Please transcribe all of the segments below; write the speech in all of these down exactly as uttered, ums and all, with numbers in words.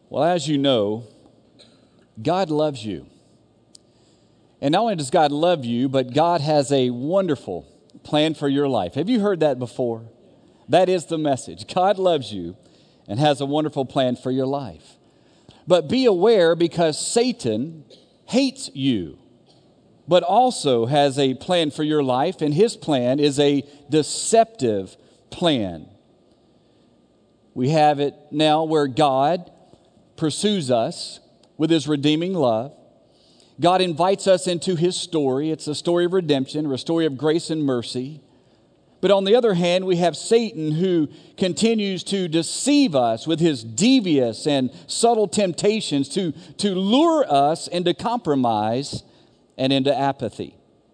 Well, as you know, God loves you. And not only does God love you, but God has a wonderful plan for your life. Have you heard that before? That is the message. God loves you and has a wonderful plan for your life. But be aware, because Satan hates you, but also has a plan for your life, and his plan is a deceptive plan. We have it now where God pursues us with his redeeming love. God invites us into his story. It's a story of redemption, or a story of grace and mercy. But on the other hand, we have Satan, who continues to deceive us with his devious and subtle temptations to, to lure us into compromise and into apathy.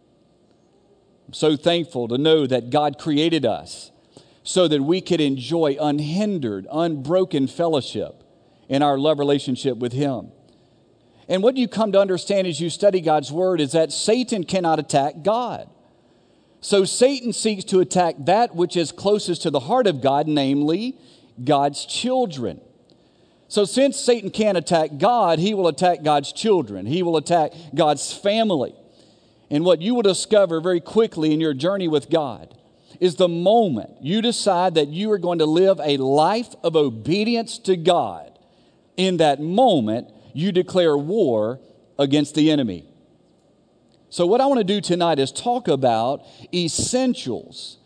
I'm so thankful to know that God created us so that we could enjoy unhindered, unbroken fellowship in our love relationship with him. And what you come to understand as you study God's word is that Satan cannot attack God. So Satan seeks to attack that which is closest to the heart of God, namely God's children. So since Satan can't attack God, he will attack God's children. He will attack God's family. And what you will discover very quickly in your journey with God is the moment you decide that you are going to live a life of obedience to God, in that moment you declare war against the enemy. So what I want to do tonight is talk about essentials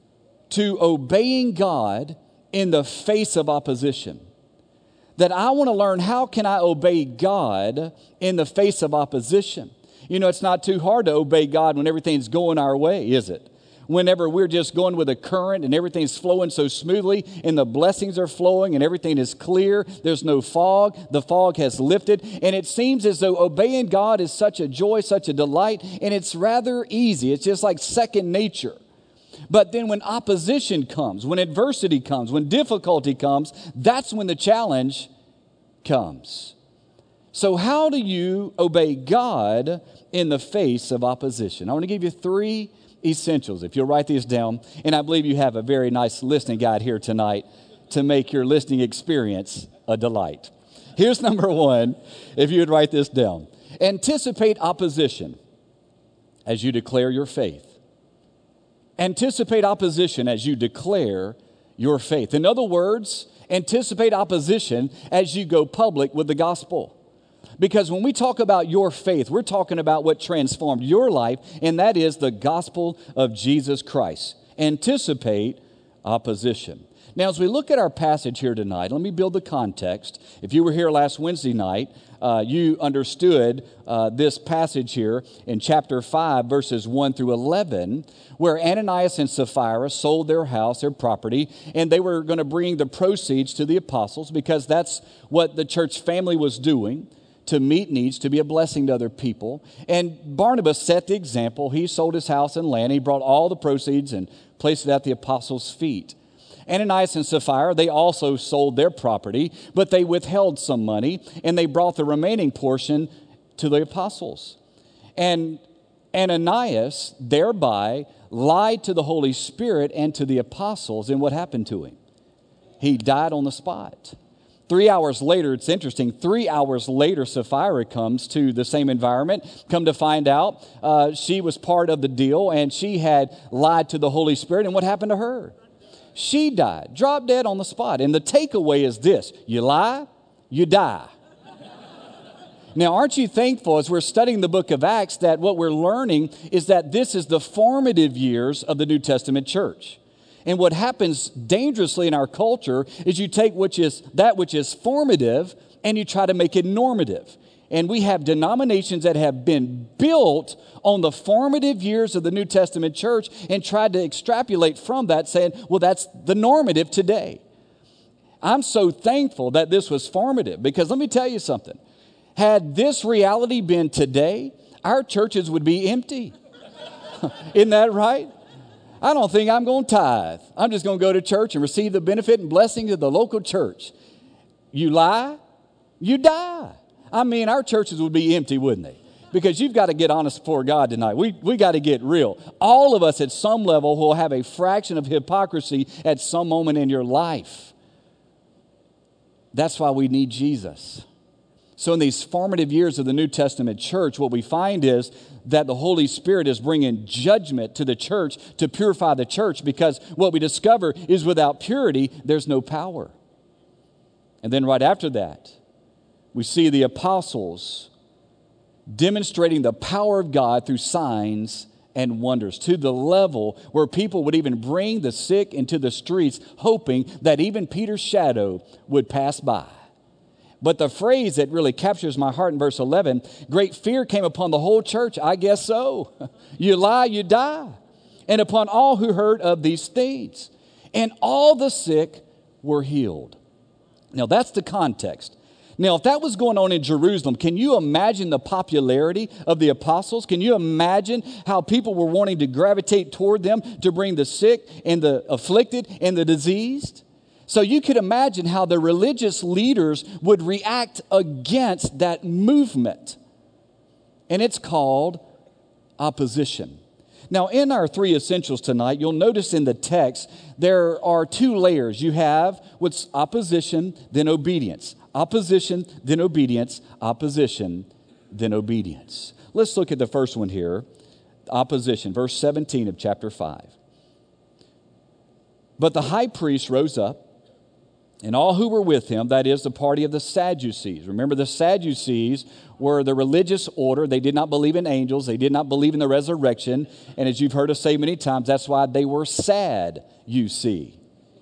to obeying God in the face of opposition. That I want to learn, how can I obey God in the face of opposition? You know, it's not too hard to obey God when everything's going our way, is it? Whenever we're just going with a current and everything's flowing so smoothly and the blessings are flowing and everything is clear, there's no fog, the fog has lifted, and it seems as though obeying God is such a joy, such a delight, and it's rather easy. It's just like second nature. But then when opposition comes, when adversity comes, when difficulty comes, that's when the challenge comes. So how do you obey God in the face of opposition? I want to give you three essentials, if you'll write these down. And I believe you have a very nice listening guide here tonight to make your listening experience a delight. Here's number one, if you would write this down. Anticipate opposition as you declare your faith. Anticipate opposition as you declare your faith. In other words, anticipate opposition as you go public with the gospel. Because when we talk about your faith, we're talking about what transformed your life, and that is the gospel of Jesus Christ. Anticipate opposition. Now, as we look at our passage here tonight, let me build the context. If you were here last Wednesday night, uh, you understood uh, this passage here in chapter five, verses one through eleven, where Ananias and Sapphira sold their house, their property, and they were going to bring the proceeds to the apostles, because that's what the church family was doing, to meet needs, to be a blessing to other people. And Barnabas set the example. He sold his house and land. He brought all the proceeds and placed it at the apostles' feet. Ananias and Sapphira, they also sold their property, but they withheld some money, and they brought the remaining portion to the apostles. And Ananias thereby lied to the Holy Spirit and to the apostles, and what happened to him? He died on the spot. Three hours later, it's interesting, three hours later, Sapphira comes to the same environment. Come to find out, uh, she was part of the deal, and she had lied to the Holy Spirit. And what happened to her? She died, dropped dead on the spot. And the takeaway is this: you lie, you die. Now, aren't you thankful, as we're studying the book of Acts, that what we're learning is that this is the formative years of the New Testament church? And what happens dangerously in our culture is you take which is that which is formative and you try to make it normative. And we have denominations that have been built on the formative years of the New Testament church and tried to extrapolate from that, saying, well, that's the normative today. I'm so thankful that this was formative, because let me tell you something. Had this reality been today, our churches would be empty. Isn't that right? I don't think I'm going to tithe. I'm just going to go to church and receive the benefit and blessings of the local church. You lie, you die. I mean, our churches would be empty, wouldn't they? Because you've got to get honest before God tonight. We we got to get real. All of us at some level will have a fraction of hypocrisy at some moment in your life. That's why we need Jesus. So in these formative years of the New Testament church, what we find is that the Holy Spirit is bringing judgment to the church to purify the church, because what we discover is without purity, there's no power. And then right after that, we see the apostles demonstrating the power of God through signs and wonders, to the level where people would even bring the sick into the streets, hoping that even Peter's shadow would pass by. But the phrase that really captures my heart in verse eleven, great fear came upon the whole church. I guess so. You lie, you die. And upon all who heard of these things. And all the sick were healed. Now that's the context. Now, if that was going on in Jerusalem, can you imagine the popularity of the apostles? Can you imagine how people were wanting to gravitate toward them to bring the sick and the afflicted and the diseased? So you could imagine how the religious leaders would react against that movement. And it's called opposition. Now, in our three essentials tonight, you'll notice in the text, there are two layers. You have what's opposition, then obedience. Opposition, then obedience. Opposition, then obedience. Let's look at the first one here. Opposition, verse seventeen of chapter five. But the high priest rose up, and all who were with him, that is, the party of the Sadducees. Remember, the Sadducees were the religious order. They did not believe in angels. They did not believe in the resurrection. And as you've heard us say many times, that's why they were sad, you see.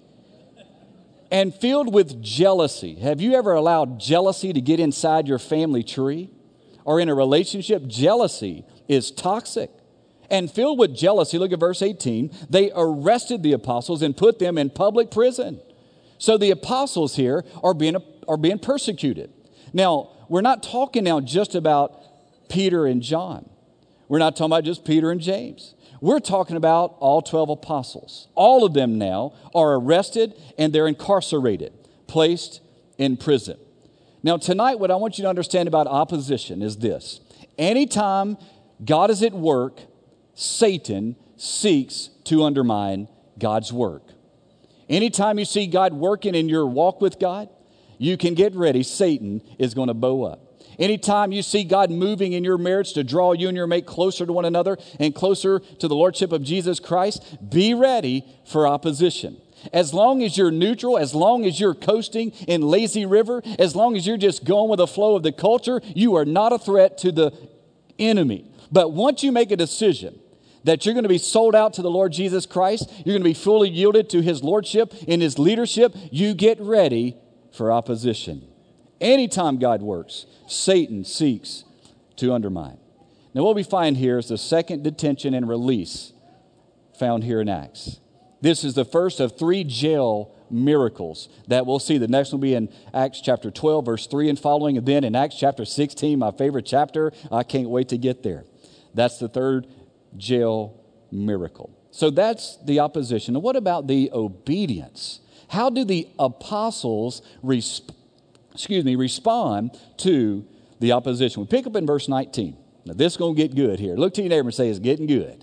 And filled with jealousy. Have you ever allowed jealousy to get inside your family tree? Or in a relationship, jealousy is toxic. And filled with jealousy, look at verse eighteen, they arrested the apostles and put them in public prison. So the apostles here are being, are being persecuted. Now, we're not talking now just about Peter and John. We're not talking about just Peter and James. We're talking about all twelve apostles. All of them now are arrested and they're incarcerated, placed in prison. Now, tonight, what I want you to understand about opposition is this. Anytime God is at work, Satan seeks to undermine God's work. Anytime you see God working in your walk with God, you can get ready. Satan is going to bow up. Anytime you see God moving in your marriage to draw you and your mate closer to one another and closer to the Lordship of Jesus Christ, be ready for opposition. As long as you're neutral, as long as you're coasting in lazy river, as long as you're just going with the flow of the culture, you are not a threat to the enemy. But once you make a decision that you're going to be sold out to the Lord Jesus Christ, you're going to be fully yielded to His Lordship and His leadership, you get ready for opposition. Anytime God works, Satan seeks to undermine. Now, what we find here is the second detention and release found here in Acts. This is the first of three jail miracles that we'll see. The next will be in Acts chapter twelve, verse three and following, and then in Acts chapter sixteen, my favorite chapter. I can't wait to get there. That's the third jail miracle. So that's the opposition. And what about the obedience? How do the apostles respond? excuse me, respond to the opposition? We pick up in verse nineteen. Now, this is going to get good here. Look to your neighbor and say, it's getting good.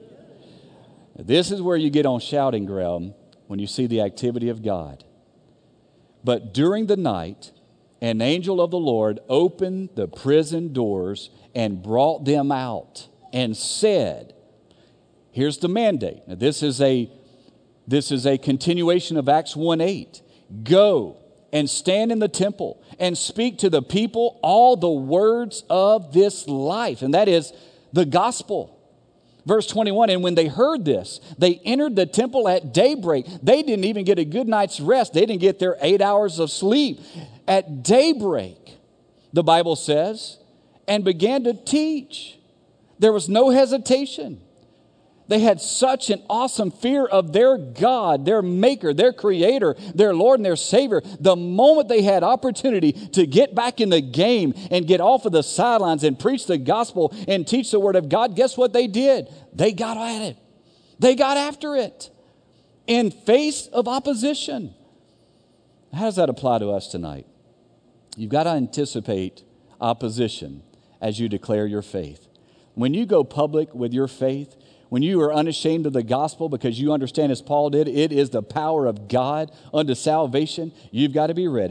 Now, this is where you get on shouting ground when you see the activity of God. But during the night, an angel of the Lord opened the prison doors and brought them out and said, here's the mandate. Now, this is a, this is a continuation of Acts one eight. Go and stand in the temple and speak to the people all the words of this life. And that is the gospel. Verse twenty-one, and when they heard this, they entered the temple at daybreak. They didn't even get a good night's rest. They didn't get their eight hours of sleep. At daybreak, the Bible says, and began to teach. There was no hesitation. They had such an awesome fear of their God, their maker, their creator, their Lord and their Savior. The moment they had opportunity to get back in the game and get off of the sidelines and preach the gospel and teach the word of God, guess what they did? They got at it. They got after it in face of opposition. How does that apply to us tonight? You've got to anticipate opposition as you declare your faith. When you go public with your faith, when you are unashamed of the gospel because you understand, as Paul did, it is the power of God unto salvation, you've got to be ready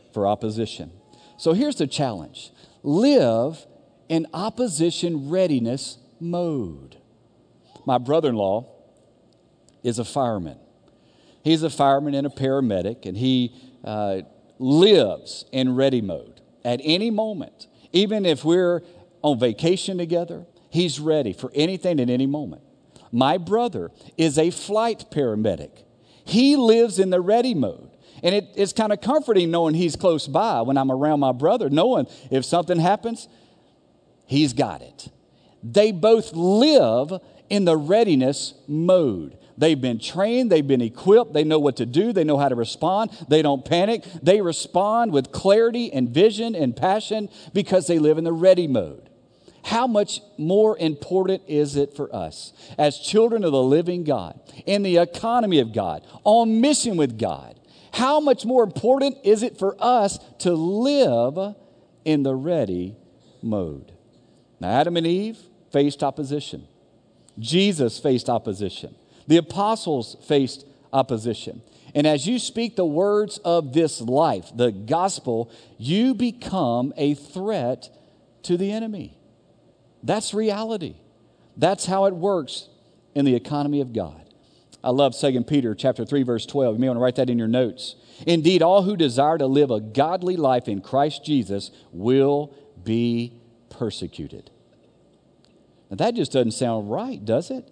for opposition. So here's the challenge. Live in opposition readiness mode. My brother-in-law is a fireman. He's a fireman and a paramedic, and he uh, lives in ready mode at any moment. Even if we're on vacation together, he's ready for anything at any moment. My brother is a flight paramedic. He lives in the ready mode. And it, it's kind of comforting knowing he's close by when I'm around my brother, knowing if something happens, he's got it. They both live in the readiness mode. They've been trained, they've been equipped, they know what to do, they know how to respond, they don't panic. They respond with clarity and vision and passion because they live in the ready mode. How much more important is it for us as children of the living God, in the economy of God, on mission with God? How much more important is it for us to live in the ready mode? Now, Adam and Eve faced opposition. Jesus faced opposition. The apostles faced opposition. And as you speak the words of this life, the gospel, you become a threat to the enemy. That's reality. That's how it works in the economy of God. I love Second Peter chapter three, verse twelve. You may want to write that in your notes. Indeed, all who desire to live a godly life in Christ Jesus will be persecuted. Now, that just doesn't sound right, does it?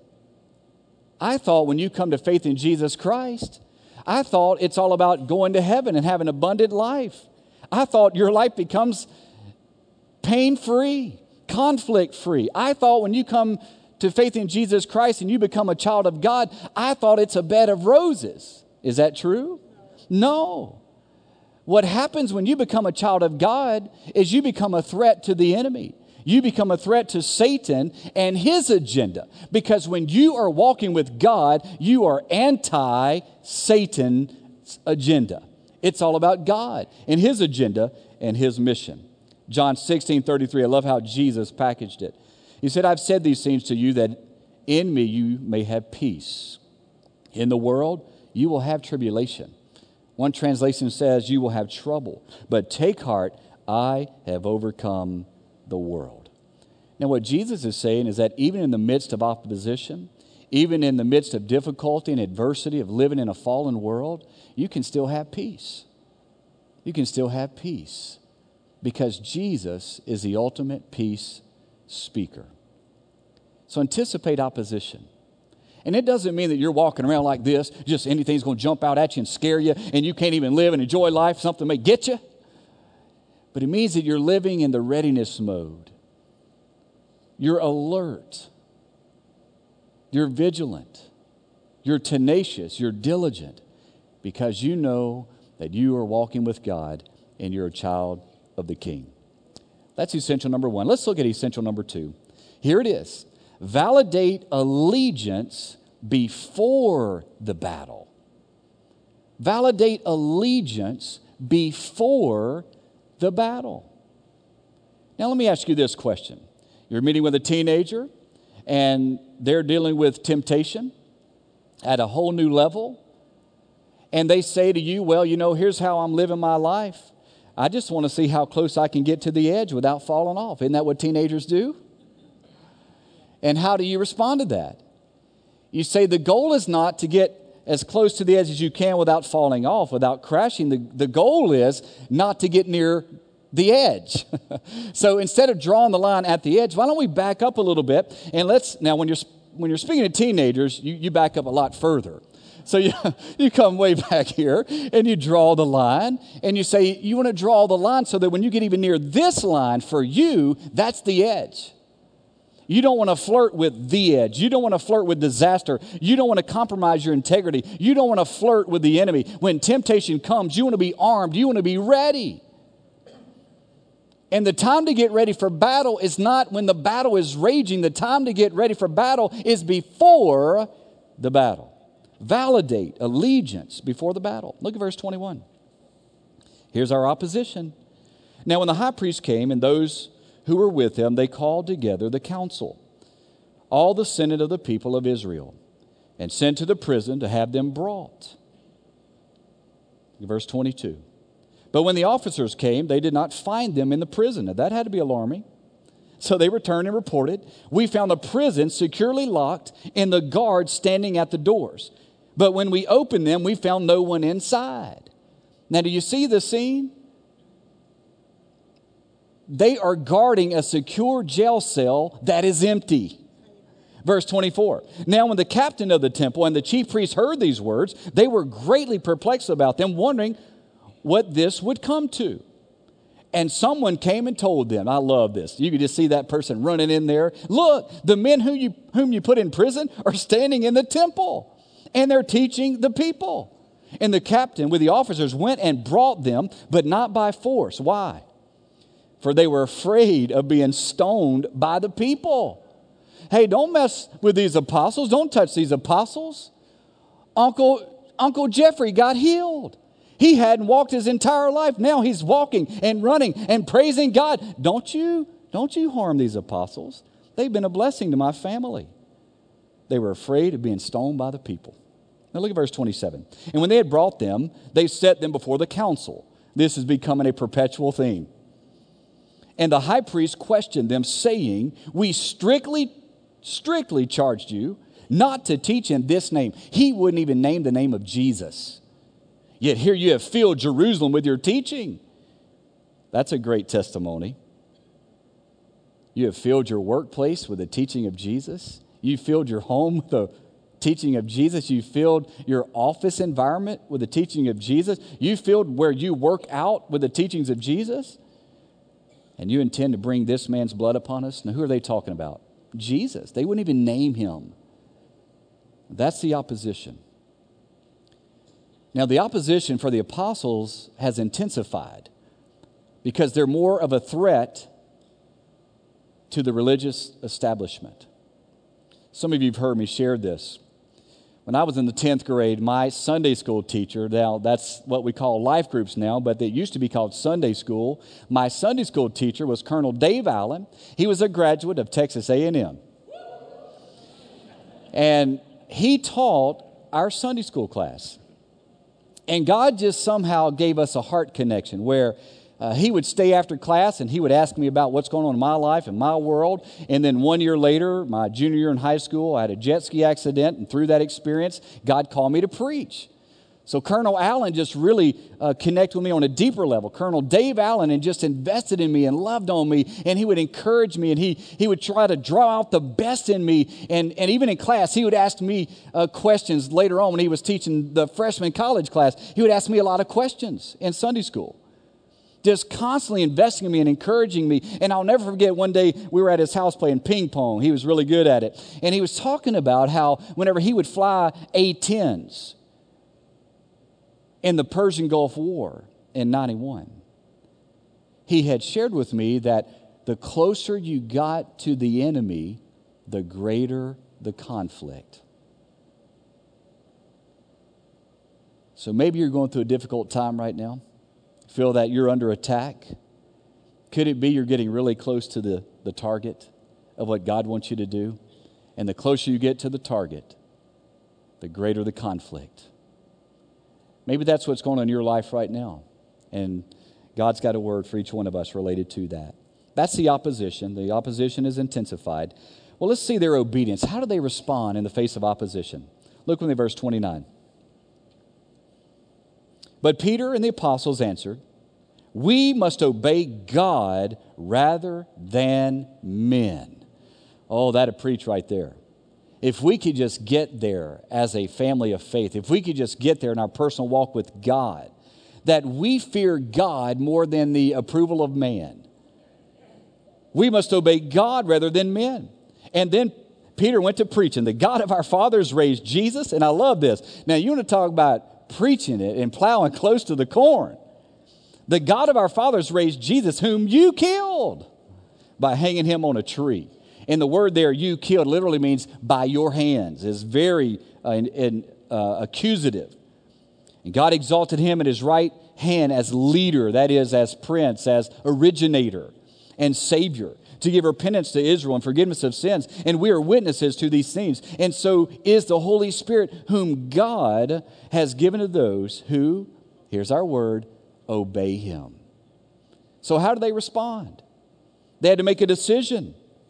I thought when you come to faith in Jesus Christ, I thought it's all about going to heaven and having an abundant life. I thought your life becomes pain-free, conflict-free. I thought when you come to faith in Jesus Christ and you become a child of God, I thought it's a bed of roses. Is that true? No. What happens when you become a child of God is you become a threat to the enemy. You become a threat to Satan and his agenda. Because when you are walking with God, you are anti-Satan's agenda. It's all about God and his agenda and his mission. John sixteen thirty-three, I love how Jesus packaged it. He said, I've said these things to you that in me you may have peace. In the world, you will have tribulation. One translation says you will have trouble. But take heart, I have overcome the world. Now, what Jesus is saying is that even in the midst of opposition, even in the midst of difficulty and adversity of living in a fallen world, you can still have peace. You can still have peace because Jesus is the ultimate peace speaker. So anticipate opposition. And it doesn't mean that you're walking around like this, just anything's going to jump out at you and scare you, and you can't even live and enjoy life. Something may get you. But it means that you're living in the readiness mode. You're alert. You're vigilant. You're tenacious. You're diligent because you know that you are walking with God and you're a child of the King. That's essential number one. Let's look at essential number two. Here it is. Validate allegiance before the battle. Validate allegiance before the battle. Now, let me ask you this question. You're meeting with a teenager, and they're dealing with temptation at a whole new level, and they say to you, well, you know, here's how I'm living my life. I just want to see how close I can get to the edge without falling off. Isn't that what teenagers do? And how do you respond to that? You say the goal is not to get as close to the edge as you can without falling off, without crashing. The, the goal is not to get near the edge. So instead of drawing the line at the edge, why don't we back up a little bit and let's, now when you're when you're speaking to teenagers, you, you back up a lot further. So you, you come way back here and you draw the line and you say you want to draw the line so that when you get even near this line for you, that's the edge. You don't want to flirt with the edge. You don't want to flirt with disaster. You don't want to compromise your integrity. You don't want to flirt with the enemy. When temptation comes, you want to be armed. You want to be ready. And the time to get ready for battle is not when the battle is raging. The time to get ready for battle is before the battle. Validate allegiance before the battle. Look at verse twenty-one. Here's our opposition. Now, when the high priest came and those who were with him, they called together the council, all the senate of the people of Israel, and sent to the prison to have them brought. Verse twenty-two. But when the officers came, they did not find them in the prison. Now, that had to be alarming. So they returned and reported, "We found the prison securely locked and the guards standing at the doors. But when we opened them, we found no one inside." Now, do you see the scene? They are guarding a secure jail cell that is empty. Verse twenty-four. Now, when the captain of the temple and the chief priests heard these words, they were greatly perplexed about them, wondering what this would come to. And someone came and told them, I love this. You could just see that person running in there. "Look, the men whom you, whom you put in prison are standing in the temple, and they're teaching the people." And the captain with the officers went and brought them, but not by force. Why? For they were afraid of being stoned by the people. Hey, don't mess with these apostles. Don't touch these apostles. Uncle, Uncle Jeffrey got healed. He hadn't walked his entire life. Now he's walking and running and praising God. Don't you, don't you harm these apostles. They've been a blessing to my family. They were afraid of being stoned by the people. Now look at verse twenty-seven. And when they had brought them, they set them before the council. This is becoming a perpetual theme. And the high priest questioned them, saying, "We strictly, strictly charged you not to teach in this name." He wouldn't even name the name of Jesus. Yet here you have filled Jerusalem with your teaching. That's a great testimony. You have filled your workplace with the teaching of Jesus. You filled your home with the teaching of Jesus. You filled your office environment with the teaching of Jesus. You filled where you work out with the teachings of Jesus. And you intend to bring this man's blood upon us? Now, who are they talking about? Jesus. They wouldn't even name him. That's the opposition. Now, the opposition for the apostles has intensified because they're more of a threat to the religious establishment. Some of you have heard me share this. When I was in the tenth grade, my Sunday school teacher, now that's what we call life groups now, but it used to be called Sunday school. My Sunday school teacher was Colonel Dave Allen. He was a graduate of Texas A and M. And he taught our Sunday school class. And God just somehow gave us a heart connection where uh, he would stay after class and he would ask me about what's going on in my life and my world. And then one year later, my junior year in high school, I had a jet ski accident. And through that experience, God called me to preach. So Colonel Allen just really uh, connected with me on a deeper level. Colonel Dave Allen and just invested in me and loved on me. And he would encourage me and he, he would try to draw out the best in me. And, and even in class, he would ask me uh, questions later on when he was teaching the freshman college class. He would ask me a lot of questions in Sunday school. Just constantly investing in me and encouraging me. And I'll never forget one day we were at his house playing ping pong. He was really good at it. And he was talking about how whenever he would fly A tens, in the Persian Gulf War in ninety-one, he had shared with me that the closer you got to the enemy, the greater the conflict. So maybe you're going through a difficult time right now. Feel that you're under attack. Could it be you're getting really close to the, the target of what God wants you to do? And the closer you get to the target, the greater the conflict. Maybe that's what's going on in your life right now. And God's got a word for each one of us related to that. That's the opposition. The opposition is intensified. Well, let's see their obedience. How do they respond in the face of opposition? Look with me, verse twenty-nine. But Peter and the apostles answered, "We must obey God rather than men." Oh, that'd preach right there. If we could just get there as a family of faith, if we could just get there in our personal walk with God, that we fear God more than the approval of man. We must obey God rather than men. And then Peter went to preaching. The God of our fathers raised Jesus, and I love this. Now, you want to talk about preaching it and plowing close to the corn. The God of our fathers raised Jesus, whom you killed by hanging him on a tree. And the word there, "you killed," literally means by your hands. It's very uh, in, in, uh, accusative. And God exalted him at his right hand as leader, that is, as prince, as originator and savior, to give repentance to Israel and forgiveness of sins. And we are witnesses to these things. And so is the Holy Spirit, whom God has given to those who, here's our word, obey him. So how do they respond? They had to make a decision.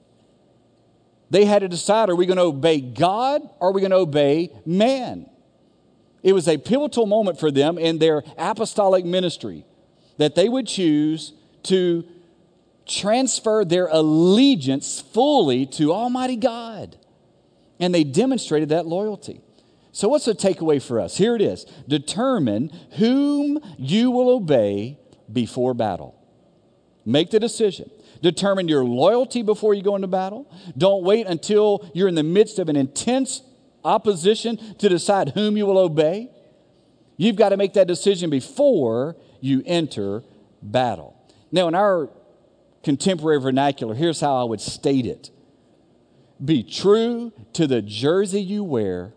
They had to decide, are we going to obey God or are we going to obey man? It was a pivotal moment for them in their apostolic ministry that they would choose to transfer their allegiance fully to Almighty God. And they demonstrated that loyalty. So what's the takeaway for us? Here it is. Determine whom you will obey before battle. Make the decision. Determine your loyalty before you go into battle. Don't wait until you're in the midst of an intense opposition to decide whom you will obey. You've got to make that decision before you enter battle. Now, in our contemporary vernacular, here's how I would state it. Be true to the jersey you wear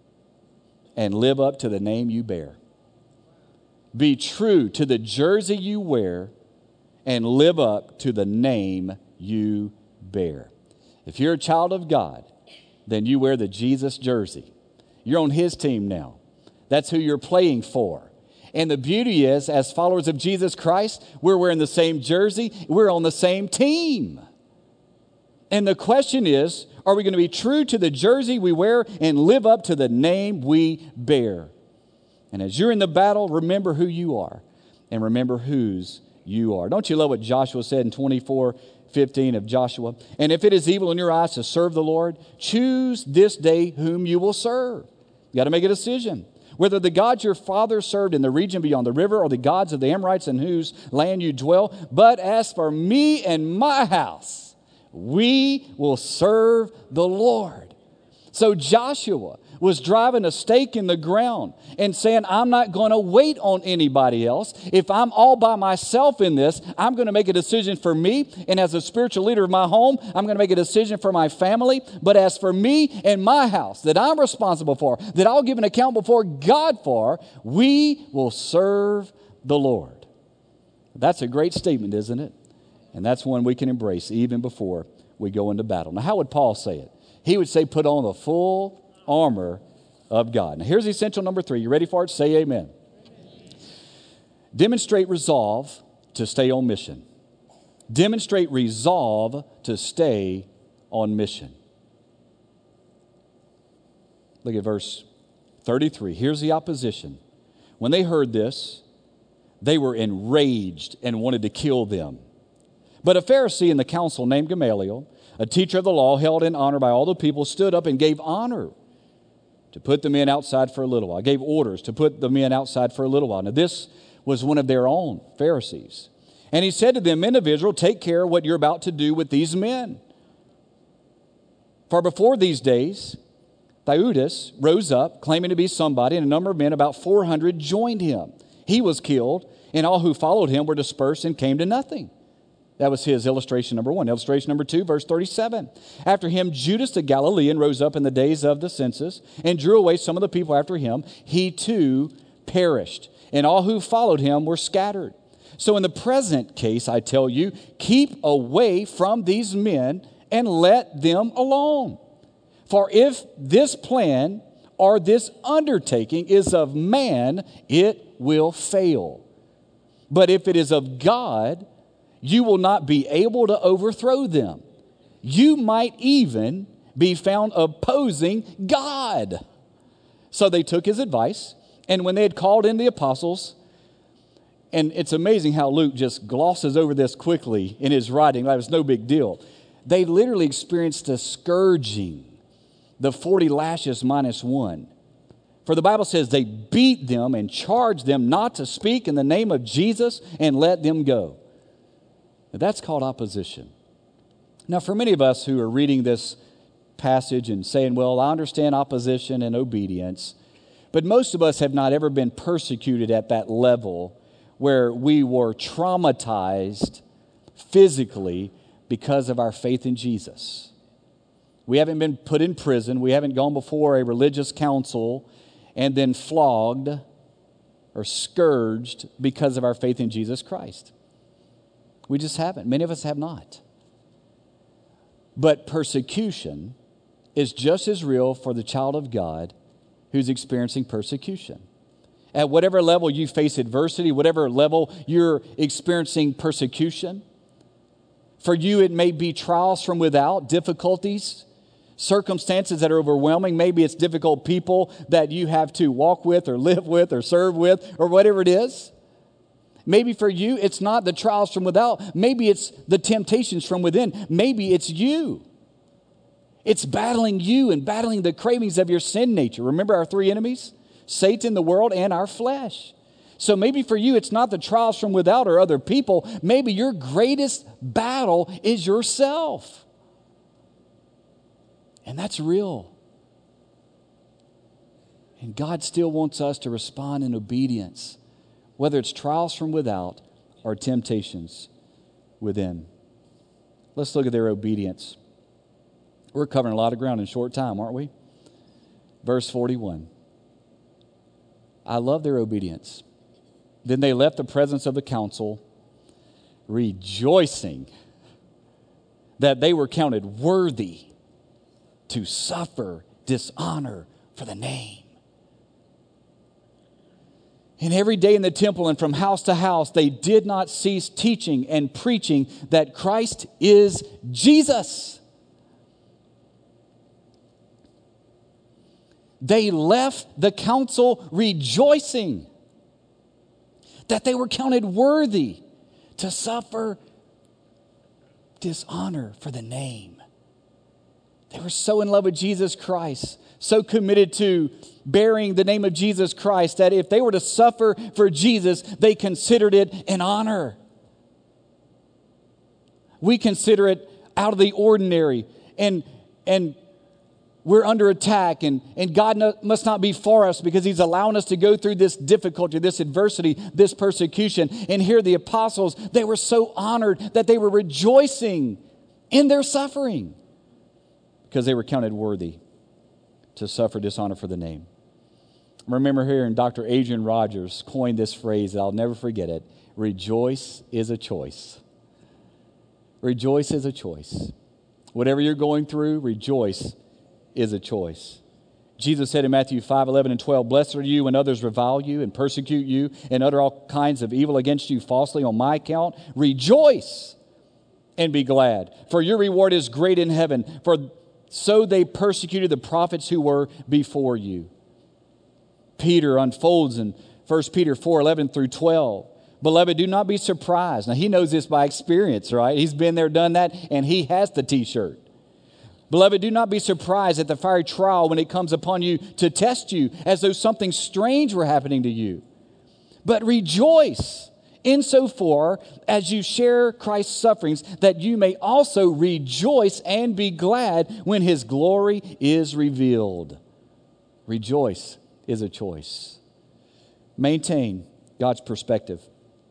and live up to the name you bear. Be true to the jersey you wear and live up to the name you bear. If you're a child of God, then you wear the Jesus jersey. You're on his team now. That's who you're playing for. And the beauty is, as followers of Jesus Christ, we're wearing the same jersey. We're on the same team. And the question is, are we going to be true to the jersey we wear and live up to the name we bear? And as you're in the battle, remember who you are and remember whose you are. Don't you love what Joshua said in twenty-four fifteen of Joshua? And if it is evil in your eyes to serve the Lord, choose this day whom you will serve. You got to make a decision. Whether the gods your father served in the region beyond the river or the gods of the Amorites in whose land you dwell. But as for me and my house, we will serve the Lord. So Joshua was driving a stake in the ground and saying, I'm not going to wait on anybody else. If I'm all by myself in this, I'm going to make a decision for me. And as a spiritual leader of my home, I'm going to make a decision for my family. But as for me and my house that I'm responsible for, that I'll give an account before God for, we will serve the Lord. That's a great statement, isn't it? And that's one we can embrace even before we go into battle. Now, how would Paul say it? He would say, put on the full armor of God. Now, here's essential number three. You ready for it? Say amen. Amen. Demonstrate resolve to stay on mission. Demonstrate resolve to stay on mission. Look at verse thirty-three. Here's the opposition. When they heard this, they were enraged and wanted to kill them. But a Pharisee in the council named Gamaliel, a teacher of the law held in honor by all the people, stood up and gave honor to put the men outside for a little while. Gave orders to put the men outside for a little while. Now this was one of their own Pharisees. And he said to them, men of Israel, take care what you're about to do with these men. For before these days, Theudas rose up, claiming to be somebody, and a number of men, about four hundred, joined him. He was killed, and all who followed him were dispersed and came to nothing. That was his illustration number one. Illustration number two, verse thirty-seven. After him, Judas the Galilean rose up in the days of the census and drew away some of the people after him. He too perished, and all who followed him were scattered. So in the present case, I tell you, keep away from these men and let them alone. For if this plan or this undertaking is of man, it will fail. But if it is of God, you will not be able to overthrow them. You might even be found opposing God. So they took his advice, and when they had called in the apostles, and it's amazing how Luke just glosses over this quickly in his writing, like it's no big deal. They literally experienced a scourging, the forty lashes minus one. For the Bible says they beat them and charged them not to speak in the name of Jesus and let them go. Now, that's called opposition. Now, for many of us who are reading this passage and saying, well, I understand opposition and obedience, but most of us have not ever been persecuted at that level where we were traumatized physically because of our faith in Jesus. We haven't been put in prison. We haven't gone before a religious council and then flogged or scourged because of our faith in Jesus Christ. We just haven't. Many of us have not. But persecution is just as real for the child of God who's experiencing persecution. At whatever level you face adversity, whatever level you're experiencing persecution. For you, it may be trials from without, difficulties, circumstances that are overwhelming. Maybe it's difficult people that you have to walk with or live with or serve with or whatever it is. Maybe for you, it's not the trials from without. Maybe it's the temptations from within. Maybe it's you. It's battling you and battling the cravings of your sin nature. Remember our three enemies? Satan, the world, and our flesh. So maybe for you, it's not the trials from without or other people. Maybe your greatest battle is yourself. And that's real. And God still wants us to respond in obedience, whether it's trials from without or temptations within. Let's look at their obedience. We're covering a lot of ground in a short time, aren't we? Verse forty-one. I love their obedience. Then they left the presence of the council, rejoicing that they were counted worthy to suffer dishonor for the name. And every day in the temple and from house to house, they did not cease teaching and preaching that Christ is Jesus. They left the council rejoicing that they were counted worthy to suffer dishonor for the name. They were so in love with Jesus Christ, so committed to bearing the name of Jesus Christ, that if they were to suffer for Jesus, they considered it an honor. We consider it out of the ordinary, and and we're under attack, and, and God no, must not be for us because he's allowing us to go through this difficulty, this adversity, this persecution. And here the apostles, they were so honored that they were rejoicing in their suffering because they were counted worthy to suffer dishonor for the name. I remember hearing Doctor Adrian Rogers coined this phrase, and I'll never forget it. Rejoice is a choice. Rejoice is a choice. Whatever you're going through, rejoice is a choice. Jesus said in Matthew five, eleven, and twelve, blessed are you when others revile you and persecute you and utter all kinds of evil against you falsely on my account. Rejoice and be glad, for your reward is great in heaven, for so they persecuted the prophets who were before you. Peter unfolds in First Peter four, eleven through twelve. Beloved, do not be surprised. Now, he knows this by experience, right? He's been there, done that, and he has the t-shirt. Beloved, do not be surprised at the fiery trial when it comes upon you to test you as though something strange were happening to you. But rejoice insofar as you share Christ's sufferings, that you may also rejoice and be glad when his glory is revealed. Rejoice is a choice. Maintain God's perspective.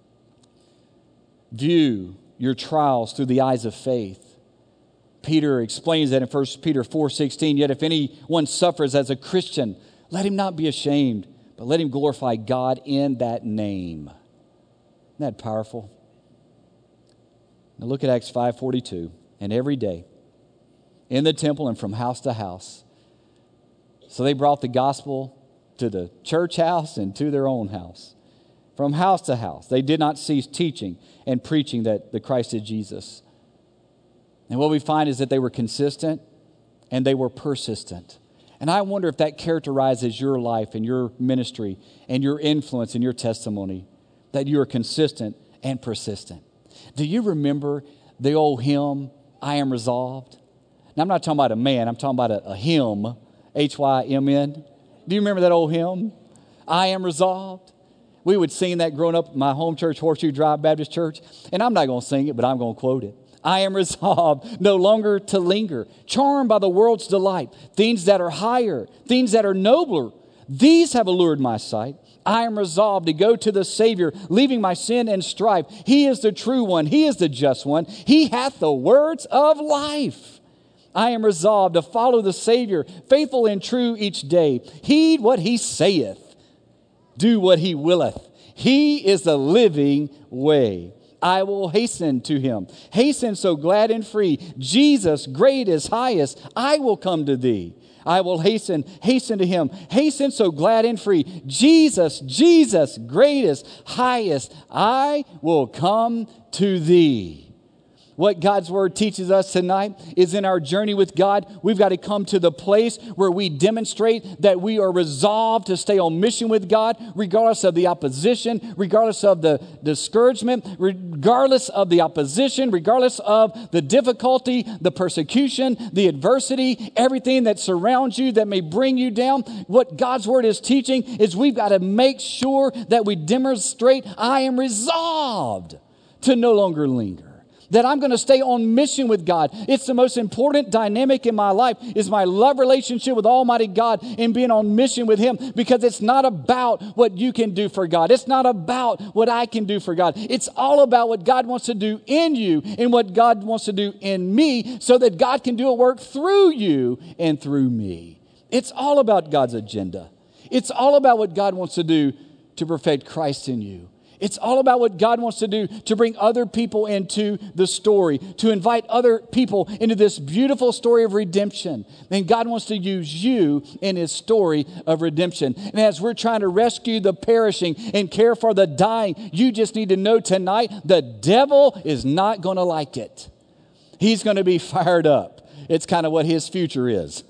View your trials through the eyes of faith. Peter explains that in First Peter four sixteen, yet if anyone suffers as a Christian, let him not be ashamed, but let him glorify God in that name. Isn't that powerful? Now look at Acts five forty-two. And every day in the temple and from house to house. So they brought the gospel to the church house and to their own house. From house to house. They did not cease teaching and preaching that the Christ is Jesus. And what we find is that they were consistent and they were persistent. And I wonder if that characterizes your life and your ministry and your influence and your testimony, that you are consistent and persistent. Do you remember the old hymn, I Am Resolved? Now, I'm not talking about a man. I'm talking about a, a hymn, H Y M N. Do you remember that old hymn, I Am Resolved? We would sing that growing up at my home church, Horseshoe Drive Baptist Church. And I'm not going to sing it, but I'm going to quote it. I am resolved no longer to linger, charmed by the world's delight, things that are higher, things that are nobler. These have allured my sight. I am resolved to go to the Savior, leaving my sin and strife. He is the true one. He is the just one. He hath the words of life. I am resolved to follow the Savior, faithful and true each day. Heed what he saith. Do what he willeth. He is the living way. I will hasten to him. Hasten so glad and free. Jesus, greatest, highest, I will come to thee. I will hasten, hasten to him. Hasten so glad and free. Jesus, Jesus, greatest, highest, I will come to thee. What God's Word teaches us tonight is in our journey with God, we've got to come to the place where we demonstrate that we are resolved to stay on mission with God, regardless of the opposition, regardless of the discouragement, regardless of the opposition, regardless of the difficulty, the persecution, the adversity, everything that surrounds you that may bring you down. What God's Word is teaching is we've got to make sure that we demonstrate, I am resolved to no longer linger. That I'm going to stay on mission with God. It's the most important dynamic in my life is my love relationship with Almighty God and being on mission with Him, because it's not about what you can do for God. It's not about what I can do for God. It's all about what God wants to do in you and what God wants to do in me so that God can do a work through you and through me. It's all about God's agenda. It's all about what God wants to do to perfect Christ in you. It's all about what God wants to do to bring other people into the story, to invite other people into this beautiful story of redemption. And God wants to use you in His story of redemption. And as we're trying to rescue the perishing and care for the dying, you just need to know tonight the devil is not going to like it. He's going to be fired up. It's kind of what his future is.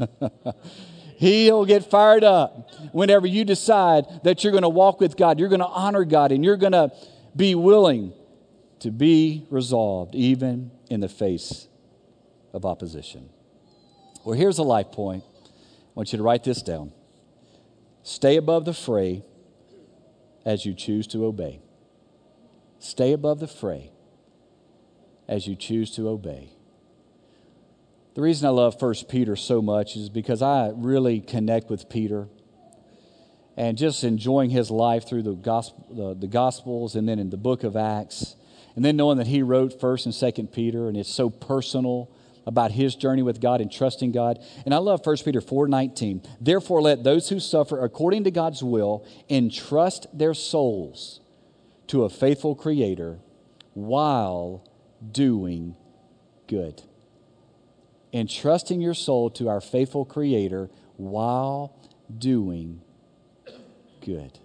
He'll get fired up whenever you decide that you're going to walk with God, you're going to honor God, and you're going to be willing to be resolved even in the face of opposition. Well, here's a life point. I want you to write this down. Stay above the fray as you choose to obey. Stay above the fray as you choose to obey. The reason I love First Peter so much is because I really connect with Peter and just enjoying his life through the gospel, the, the Gospels and then in the book of Acts, and then knowing that he wrote First and Second Peter, and it's so personal about his journey with God and trusting God. And I love First Peter four nineteen. Therefore, let those who suffer according to God's will entrust their souls to a faithful Creator while doing good. Entrusting your soul to our faithful Creator while doing good.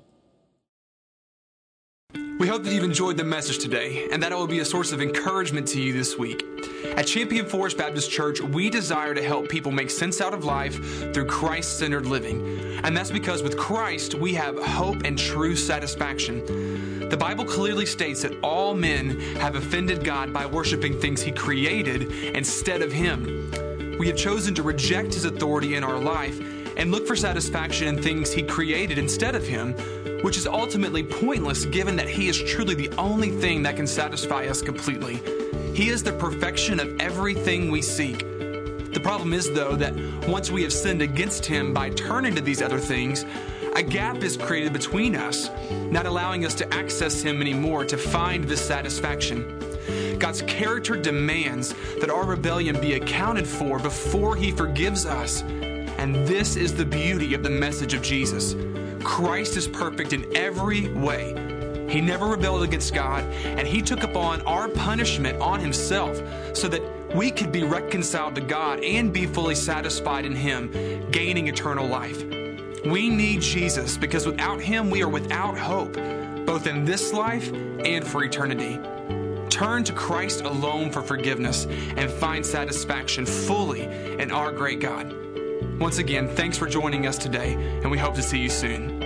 We hope that you've enjoyed the message today and that it will be a source of encouragement to you this week. At Champion Forest Baptist Church, we desire to help people make sense out of life through Christ-centered living. And that's because with Christ, we have hope and true satisfaction. The Bible clearly states that all men have offended God by worshiping things He created instead of Him. We have chosen to reject His authority in our life and look for satisfaction in things He created instead of Him, which is ultimately pointless given that He is truly the only thing that can satisfy us completely. He is the perfection of everything we seek. The problem is, though, that once we have sinned against Him by turning to these other things, a gap is created between us, not allowing us to access Him anymore to find this satisfaction. God's character demands that our rebellion be accounted for before He forgives us. And this is the beauty of the message of Jesus. Christ is perfect in every way. He never rebelled against God, and He took upon our punishment on Himself so that we could be reconciled to God and be fully satisfied in Him, gaining eternal life. We need Jesus because without Him we are without hope, both in this life and for eternity. Turn to Christ alone for forgiveness and find satisfaction fully in our great God. Once again, thanks for joining us today, and we hope to see you soon.